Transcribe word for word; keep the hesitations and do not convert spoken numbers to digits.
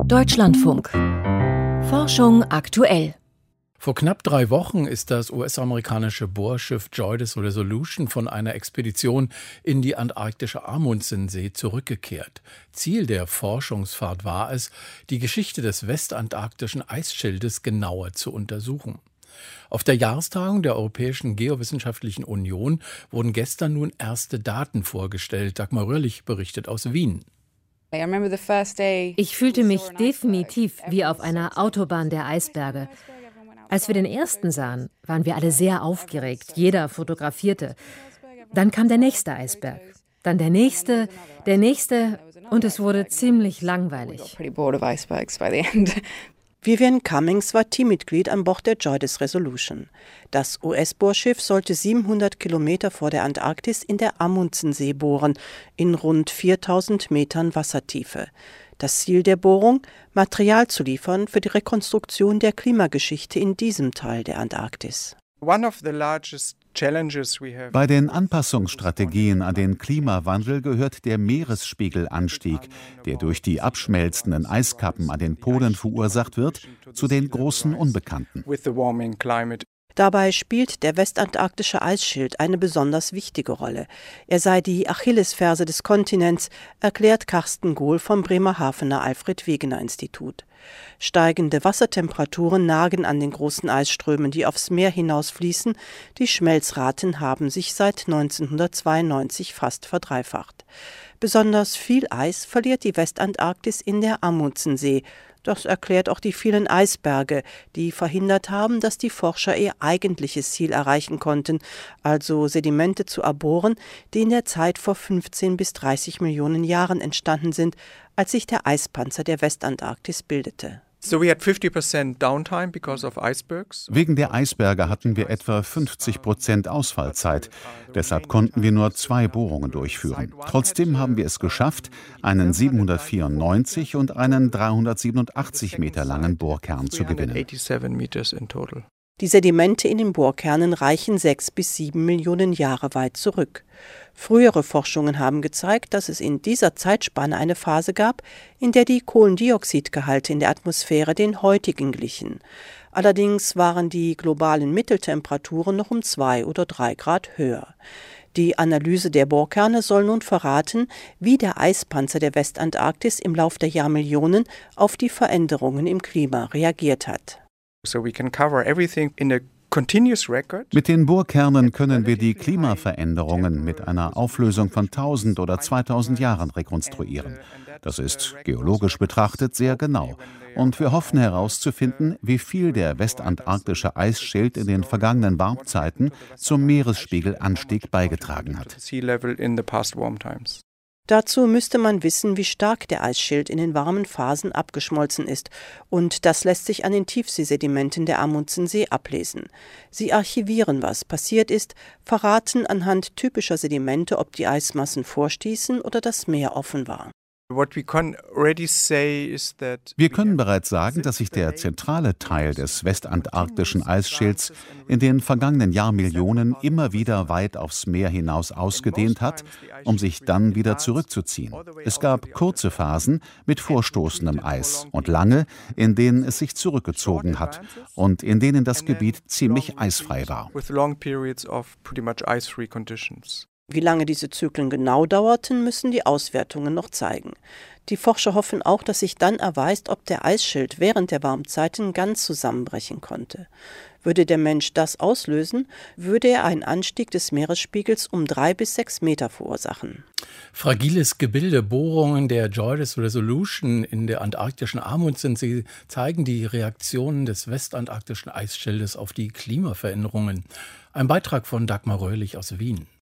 Deutschlandfunk. Forschung aktuell. Vor knapp drei Wochen ist das U S-amerikanische Bohrschiff JOIDES Resolution von einer Expedition in die antarktische Amundsensee zurückgekehrt. Ziel der Forschungsfahrt war es, die Geschichte des westantarktischen Eisschildes genauer zu untersuchen. Auf der Jahrestagung der Europäischen Geowissenschaftlichen Union wurden gestern nun erste Daten vorgestellt. Dagmar Röhrlich berichtet aus Wien. Ich fühlte mich definitiv wie auf einer Autobahn der Eisberge. Als wir den ersten sahen, waren wir alle sehr aufgeregt. Jeder fotografierte. Dann kam der nächste Eisberg. Dann der nächste, der nächste und es wurde ziemlich langweilig. Vivian Cummings war Teammitglied an Bord der JOIDES Resolution. Das U S-Bohrschiff sollte siebenhundert Kilometer vor der Antarktis in der Amundsensee bohren, in rund viertausend Metern Wassertiefe. Das Ziel der Bohrung: Material zu liefern für die Rekonstruktion der Klimageschichte in diesem Teil der Antarktis. Bei den Anpassungsstrategien an den Klimawandel gehört der Meeresspiegelanstieg, der durch die abschmelzenden Eiskappen an den Polen verursacht wird, zu den großen Unbekannten. Dabei spielt der westantarktische Eisschild eine besonders wichtige Rolle. Er sei die Achillesferse des Kontinents, erklärt Carsten Gohl vom Bremerhavener Alfred-Wegener-Institut. Steigende Wassertemperaturen nagen an den großen Eisströmen, die aufs Meer hinausfließen. Die Schmelzraten haben sich seit neunzehnhundertzweiundneunzig fast verdreifacht. Besonders viel Eis verliert die Westantarktis in der Amundsensee. Das erklärt auch die vielen Eisberge, die verhindert haben, dass die Forscher ihr eigentliches Ziel erreichen konnten, also Sedimente zu erbohren, die in der Zeit vor fünfzehn bis dreißig Millionen Jahren entstanden sind, als sich der Eispanzer der Westantarktis bildete. Wegen der Eisberge hatten wir etwa fünfzig Prozent Ausfallzeit. Deshalb konnten wir nur zwei Bohrungen durchführen. Trotzdem haben wir es geschafft, einen siebenhundertvierundneunzig und einen dreihundertsiebenundachtzig Meter langen Bohrkern zu gewinnen. Die Sedimente in den Bohrkernen reichen sechs bis sieben Millionen Jahre weit zurück. Frühere Forschungen haben gezeigt, dass es in dieser Zeitspanne eine Phase gab, in der die Kohlendioxidgehalte in der Atmosphäre den heutigen glichen. Allerdings waren die globalen Mitteltemperaturen noch um zwei oder drei Grad höher. Die Analyse der Bohrkerne soll nun verraten, wie der Eispanzer der Westantarktis im Lauf der Jahrmillionen auf die Veränderungen im Klima reagiert hat. Mit den Bohrkernen können wir die Klimaveränderungen mit einer Auflösung von tausend oder zweitausend Jahren rekonstruieren. Das ist geologisch betrachtet sehr genau. Und wir hoffen herauszufinden, wie viel der westantarktische Eisschild in den vergangenen Warmzeiten zum Meeresspiegelanstieg beigetragen hat. Dazu müsste man wissen, wie stark der Eisschild in den warmen Phasen abgeschmolzen ist. Und das lässt sich an den Tiefseesedimenten der Amundsensee ablesen. Sie archivieren, was passiert ist, verraten anhand typischer Sedimente, ob die Eismassen vorstießen oder das Meer offen war. Wir können bereits sagen, dass sich der zentrale Teil des westantarktischen Eisschilds in den vergangenen Jahrmillionen immer wieder weit aufs Meer hinaus ausgedehnt hat, um sich dann wieder zurückzuziehen. Es gab kurze Phasen mit vorstoßendem Eis und lange, in denen es sich zurückgezogen hat und in denen das Gebiet ziemlich eisfrei war. Wie lange diese Zyklen genau dauerten, müssen die Auswertungen noch zeigen. Die Forscher hoffen auch, dass sich dann erweist, ob der Eisschild während der Warmzeiten ganz zusammenbrechen konnte. Würde der Mensch das auslösen, würde er einen Anstieg des Meeresspiegels um drei bis sechs Meter verursachen. Fragiles Gebilde. Bohrungen der JOIDES Resolution in der antarktischen Amundsensee zeigen die Reaktionen des westantarktischen Eisschildes auf die Klimaveränderungen. Ein Beitrag von Dagmar Röhrlich aus Wien.